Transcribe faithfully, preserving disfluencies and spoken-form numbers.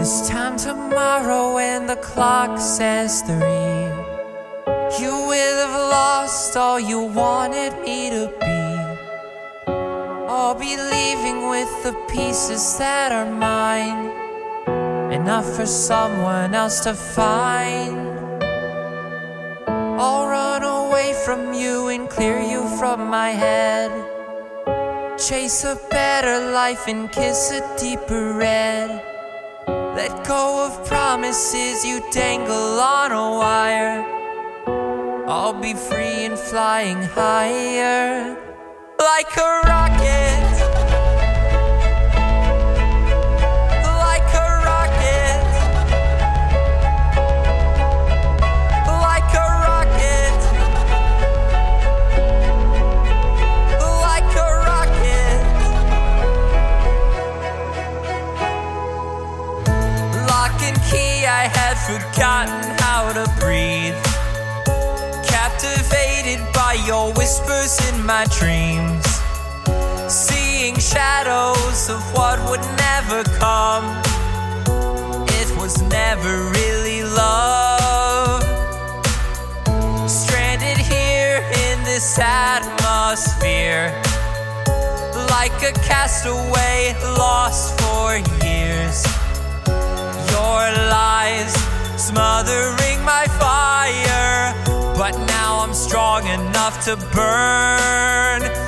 This time tomorrow when the clock says three, you will have lost all you wanted me to be. I'll be leaving with the pieces that are mine, enough for someone else to find. I'll run away from you and clear you from my head, chase a better life and kiss a deeper red. Let go of promises you dangle on a wire. I'll be free and flying higher, like a rocket, like a rocket, like a rocket, like a rocket. Lock and key, I had forgotten how to breathe, captivated by your whispers in my dreams, seeing shadows of what would never come. It was never really love. Stranded here in this atmosphere, like a castaway lost for years. Your lies smothering my fire, but now I'm strong enough to burn.